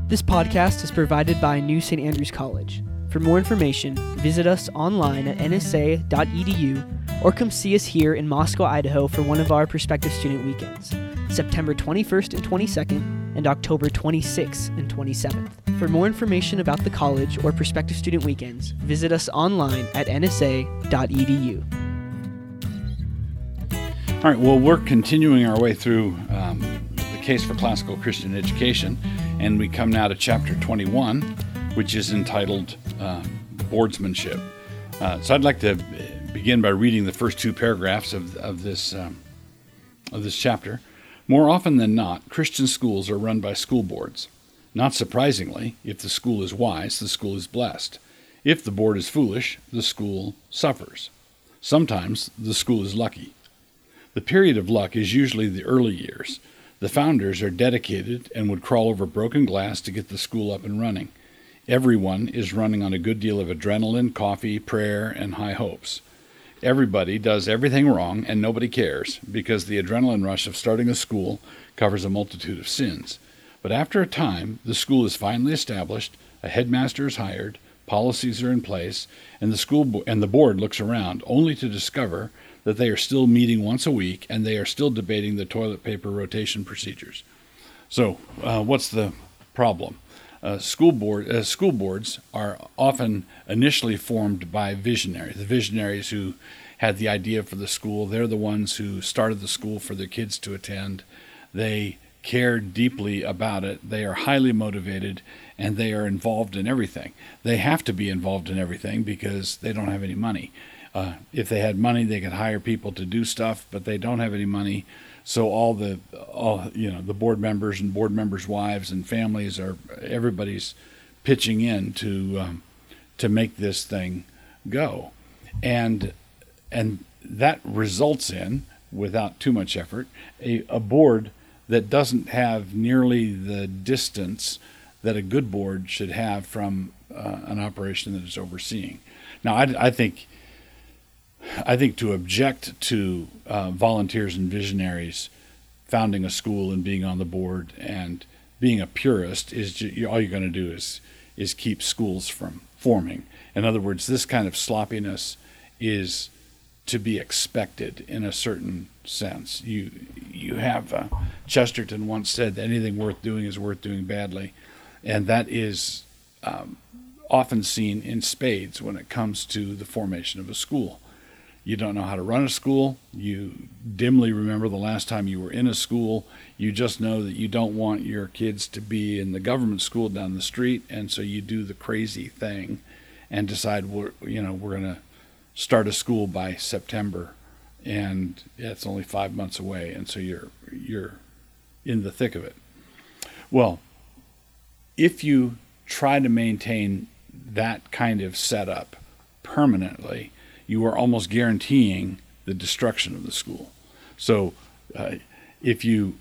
This podcast is provided by New St. Andrews College. For more information, visit us online at nsa.edu or come see us here in Moscow, Idaho for one of our prospective student weekends, September 21st and 22nd and October 26th and 27th. For more information about the college or prospective student weekends, visit us online at nsa.edu. All right, well, we're continuing our way through the case for classical Christian education, and we come now to chapter 21, which is entitled Boardsmanship. So I'd like to begin by reading the first two paragraphs of this chapter. More often than not, Christian schools are run by school boards. Not surprisingly, if the school is wise, the school is blessed. If the board is foolish, the school suffers. Sometimes the school is lucky. The period of luck is usually the early years. The founders are dedicated and would crawl over broken glass to get the school up and running. Everyone is running on a good deal of adrenaline, coffee, prayer, and high hopes. Everybody does everything wrong and nobody cares because the adrenaline rush of starting a school covers a multitude of sins. But after a time, the school is finally established, a headmaster is hired, policies are in place, and the board looks around only to discover that they are still meeting once a week and they are still debating the toilet paper rotation procedures. So, what's the problem? School boards are often initially formed by visionaries. The visionaries who had the idea for the school, they're the ones who started the school for their kids to attend. They care deeply about it. They are highly motivated, and they are involved in everything. They have to be involved in everything because they don't have any money. If they had money, they could hire people to do stuff, but they don't have any money. So all the board members and board members' wives and families everybody's pitching in to make this thing go, and that results in, without too much effort, a board that doesn't have nearly the distance that a good board should have from an operation that it's overseeing. Now, I think to object to volunteers and visionaries founding a school and being on the board and being a purist is all you're going to do is keep schools from forming. In other words, this kind of sloppiness is to be expected in a certain sense. You have Chesterton once said that anything worth doing is worth doing badly, and that is often seen in spades when it comes to the formation of a school. You don't know how to run a school. You dimly remember the last time you were in a school. You just know that you don't want your kids to be in the government school down the street, and so you do the crazy thing and decide we're going to start a school by September, and it's only 5 months away, and so you're in the thick of it. Well, if you try to maintain that kind of setup permanently, you are almost guaranteeing the destruction of the school. So if you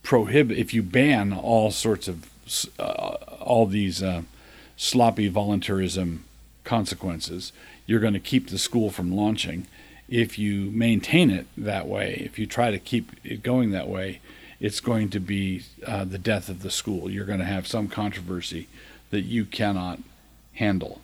ban all sorts of all these sloppy volunteerism consequences, you're going to keep the school from launching. If you maintain it that way, if you try to keep it going that way, it's going to be the death of the school. You're going to have some controversy that you cannot handle.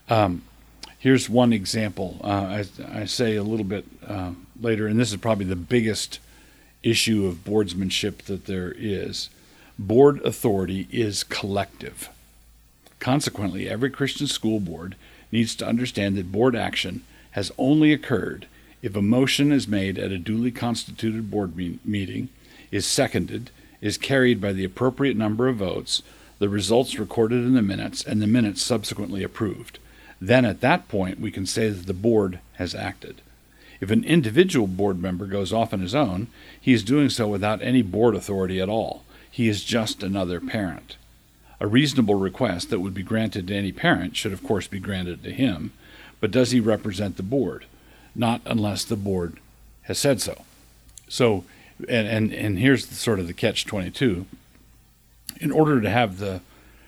Here's one example. I say a little bit later, and this is probably the biggest issue of boardsmanship that there is. Board authority is collective. Consequently, every Christian school board needs to understand that board action has only occurred if a motion is made at a duly constituted board meeting, is seconded, is carried by the appropriate number of votes, the results recorded in the minutes, and the minutes subsequently approved. Then at that point, we can say that the board has acted. If an individual board member goes off on his own, he is doing so without any board authority at all. He is just another parent. A reasonable request that would be granted to any parent should, of course, be granted to him, but does he represent the board? Not unless the board has said so. So, and here's sort of the catch-22. In order to have the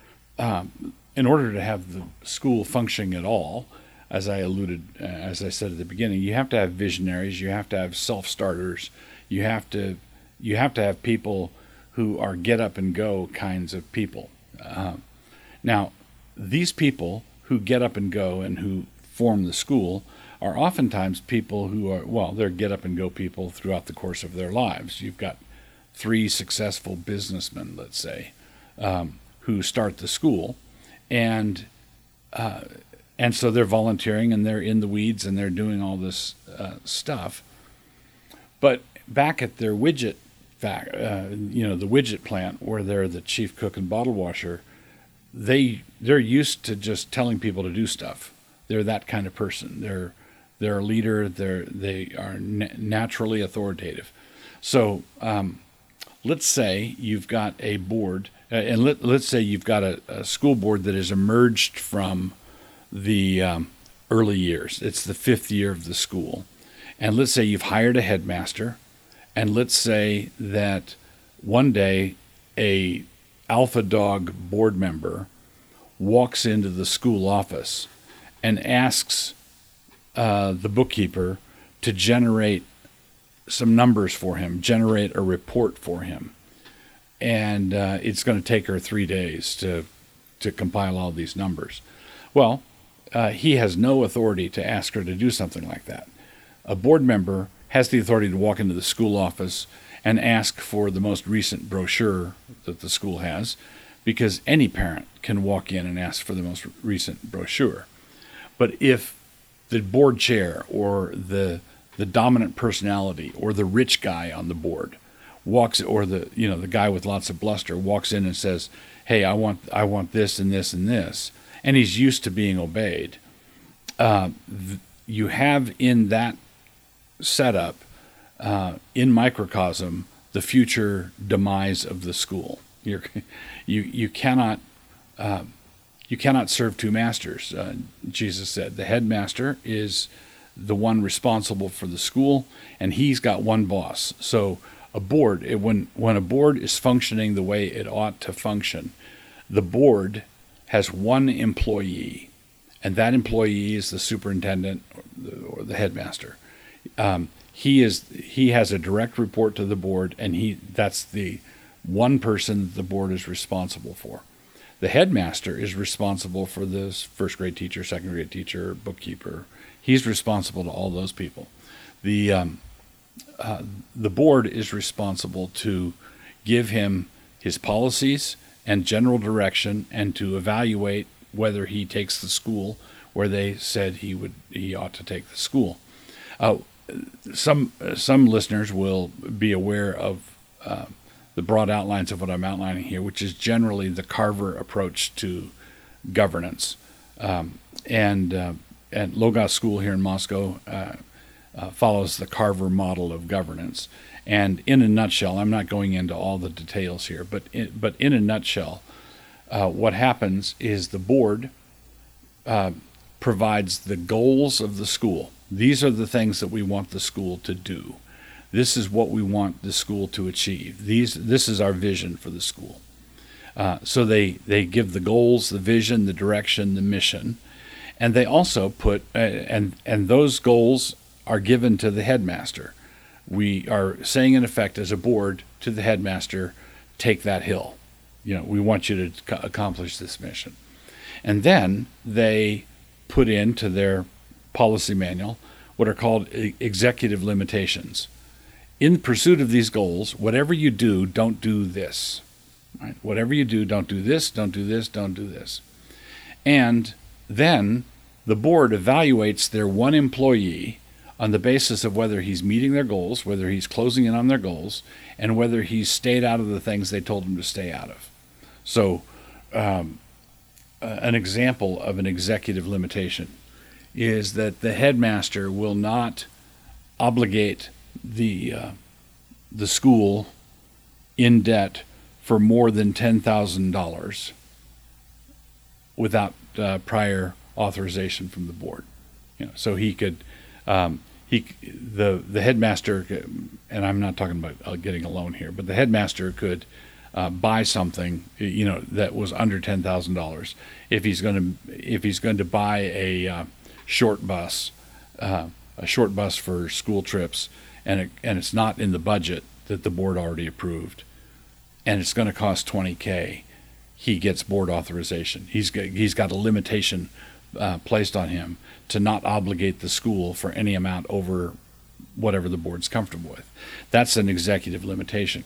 school functioning at all, as I said at the beginning, you have to have visionaries, you have to have self-starters, you have to have people who are get up and go kinds of people. Now, these people who get up and go and who form the school are oftentimes people who are, well, they're get up and go people throughout the course of their lives. You've got 3 successful businessmen, let's say, who start the school, and so they're volunteering and they're in the weeds and they're doing all this stuff. But back at their widget the widget plant where they're the chief cook and bottle washer, they're used to just telling people to do stuff. They're that kind of person. They're a leader. They are naturally authoritative. So let's say you've got a board, and let's say you've got a school board that has emerged from the early years. It's the 5th year of the school. And let's say you've hired a headmaster, and let's say that one day a Alpha Dog board member walks into the school office and asks the bookkeeper to generate some numbers for him, generate a report for him. And it's going to take her 3 days to compile all these numbers. Well, he has no authority to ask her to do something like that. A board member has the authority to walk into the school office and ask for the most recent brochure that the school has, because any parent can walk in and ask for the most recent brochure. But if the board chair or the dominant personality or the rich guy on the board walks, or the guy with lots of bluster walks in and says, "Hey, I want this and this and this," and he's used to being obeyed, you have in that setup, in microcosm, the future demise of the school. You cannot serve 2 masters. Jesus said the headmaster is the one responsible for the school, and he's got one boss. So a board, when a board is functioning the way it ought to function, the board has one employee, and that employee is the superintendent or the headmaster. He has a direct report to the board, and that's the one person the board is responsible for. The headmaster is responsible for this 1st grade teacher, 2nd grade teacher, bookkeeper. He's responsible to all those people. The board is responsible to give him his policies and general direction, and to evaluate whether he takes the school where they said he ought to take the school. Some listeners will be aware of the broad outlines of what I'm outlining here, which is generally the Carver approach to governance. And Logos School here in Moscow follows the Carver model of governance. And in a nutshell, I'm not going into all the details here, but in a nutshell, what happens is the board provides the goals of the school. These are the things that we want the school to do. This is what we want the school to achieve. This is our vision for the school. So they give the goals, the vision, the direction, the mission, and they also put and those goals are given to the headmaster. We are saying in effect as a board to the headmaster, take that hill. We want you to accomplish this mission. And then they put into their policy manual what are called executive limitations. In pursuit of these goals, whatever you do, don't do this. Right? Whatever you do, don't do this, don't do this, don't do this. And then the board evaluates their one employee on the basis of whether he's meeting their goals, whether he's closing in on their goals, and whether he's stayed out of the things they told him to stay out of. So an example of an executive limitation is that the headmaster will not obligate the school in debt for more than $10,000 without prior authorization from the board. So he could the headmaster, and I'm not talking about getting a loan here, but the headmaster could buy something that was under $10,000 if he's going to buy a short bus for school trips, and it's not in the budget that the board already approved, and it's going to cost $20,000. he gets board authorization. He's got a limitation placed on him to not obligate the school for any amount over whatever the board's comfortable with. That's an executive limitation.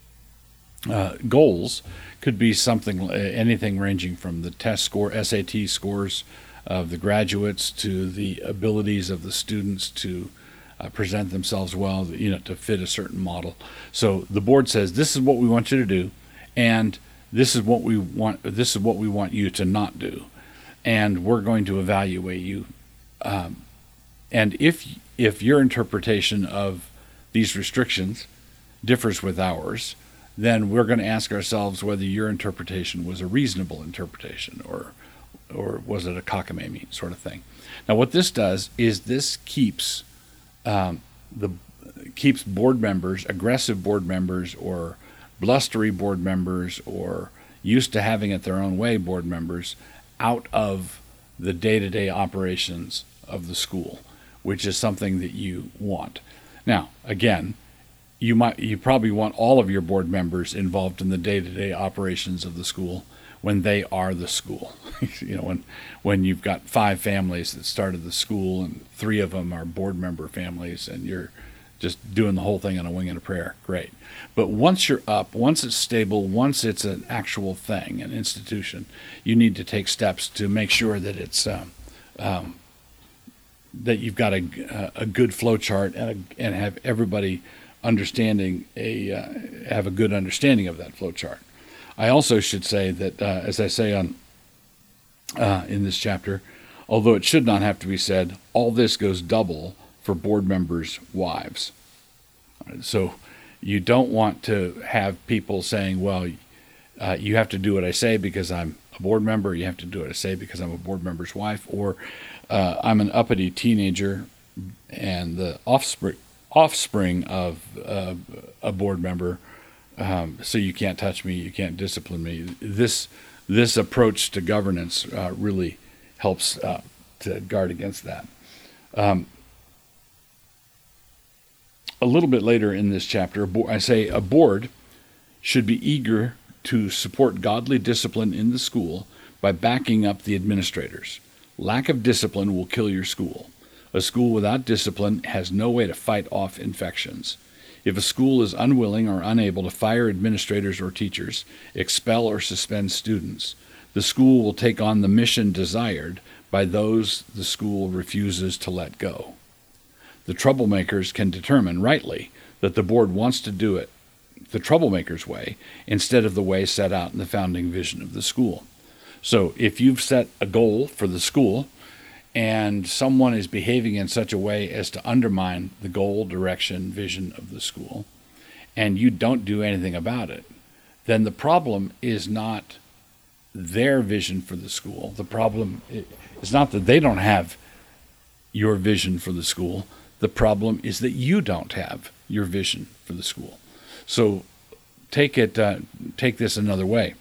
Goals could be anything ranging from the test score, SAT scores of the graduates, to the abilities of the students to present themselves well, to fit a certain model. So the board says, this is what we want you to do, and this is what we want you to not do, and we're going to evaluate you. And if your interpretation of these restrictions differs with ours, then we're going to ask ourselves whether your interpretation was a reasonable interpretation or was it a cockamamie sort of thing. Now, what this does is this keeps board members, aggressive board members, or blustery board members, or used to having it their own way board members, out of the day-to-day operations of the school, which is something that you want. Now, again, you probably want all of your board members involved in the day-to-day operations of the school when they are the school. When you've got 5 families that started the school and 3 of them are board member families, and you're just doing the whole thing on a wing and a prayer, great. But once you're up, once it's stable, once it's an actual thing, an institution, you need to take steps to make sure that it's that you've got a good flow chart and have everybody have a good understanding of that flow chart. I also should say that, as I say in this chapter, although it should not have to be said, all this goes double for board members' wives. So you don't want to have people saying, well, you have to do what I say because I'm a board member, you have to do what I say because I'm a board member's wife, or I'm an uppity teenager and the offspring of a board member, so you can't touch me, you can't discipline me. This approach to governance really helps to guard against that. A little bit later in this chapter, I say a board should be eager to support godly discipline in the school by backing up the administrators. Lack of discipline will kill your school. A school without discipline has no way to fight off infections. If a school is unwilling or unable to fire administrators or teachers, expel or suspend students, the school will take on the mission desired by those the school refuses to let go. The troublemakers can determine rightly that the board wants to do it the troublemaker's way instead of the way set out in the founding vision of the school. So if you've set a goal for the school and someone is behaving in such a way as to undermine the goal, direction, vision of the school, and you don't do anything about it, then the problem is not their vision for the school. The problem is not that they don't have your vision for the school. The problem is that you don't have your vision for the school. So take this another way.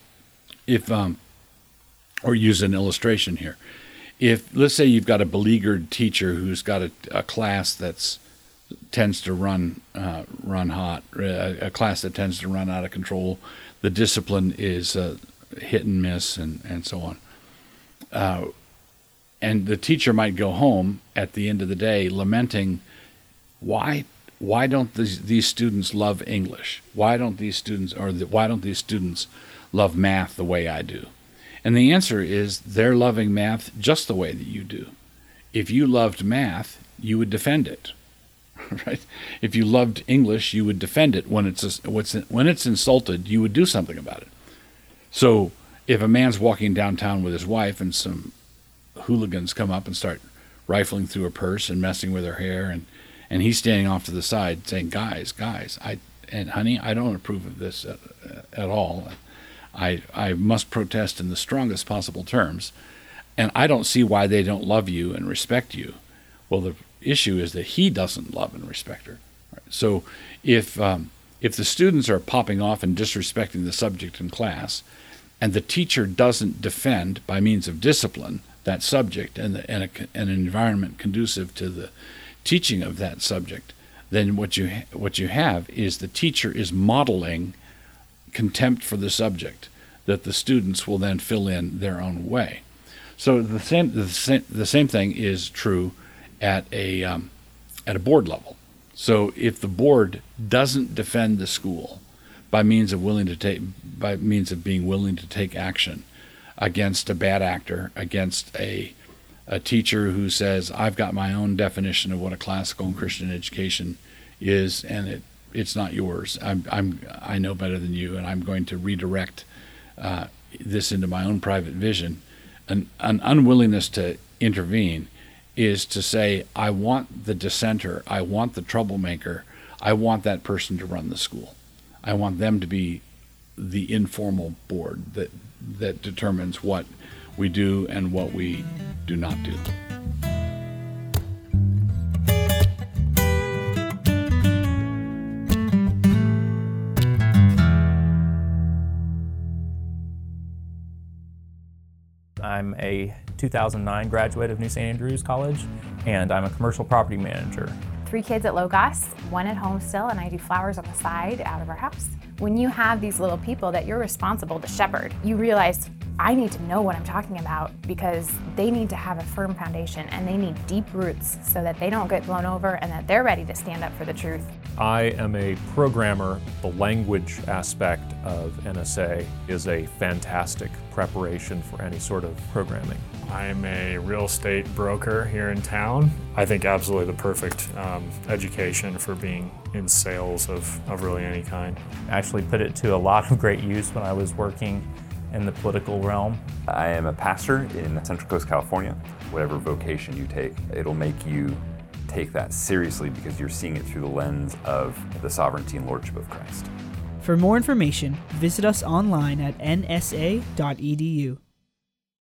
Or use an illustration here. If, let's say you've got a beleaguered teacher who's got a class that tends to run hot, a class that tends to run out of control, the discipline is hit and miss and so on. And the teacher might go home at the end of the day lamenting, why don't these students love English? Why don't these students love math the way I do? And the answer is they're loving math just the way that you do. If you loved math, you would defend it, right? If you loved English, you would defend it. When it's insulted, you would do something about it. So if a man's walking downtown with his wife and some hooligans come up and start rifling through her purse and messing with her hair, and he's standing off to the side saying, guys, honey, I don't approve of this at all. I must protest in the strongest possible terms, and I don't see why they don't love you and respect you. Well, the issue is that he doesn't love and respect her. Right? So if the students are popping off and disrespecting the subject in class, and the teacher doesn't defend by means of discipline that subject and an environment conducive to the teaching of that subject, then what you have is the teacher is modeling contempt for the subject. that the students will then fill in their own way. So the same thing is true at a board level. So if the board doesn't defend the school by means of being willing to take action against a bad actor, against a teacher who says, I've got my own definition of what a classical and Christian education is, and it's not yours. I know better than you, and I'm going to redirect this into my own private vision. An unwillingness to intervene is to say, I want the dissenter, I want the troublemaker, I want that person to run the school. I want them to be the informal board that determines what we do and what we do not do. I'm a 2009 graduate of New St. Andrews College, and I'm a commercial property manager. 3 kids at Logos, 1 at home still, and I do flowers on the side out of our house. When you have these little people that you're responsible to shepherd, you realize I need to know what I'm talking about because they need to have a firm foundation and they need deep roots so that they don't get blown over and that they're ready to stand up for the truth. I am a programmer. The language aspect of NSA is a fantastic preparation for any sort of programming. I'm a real estate broker here in town. I think absolutely the perfect education for being in sales of really any kind. I actually put it to a lot of great use when I was working in the political realm. I am a pastor in Central Coast, California. Whatever vocation you take, it'll make you take that seriously because you're seeing it through the lens of the sovereignty and lordship of Christ. For more information, visit us online at nsa.edu.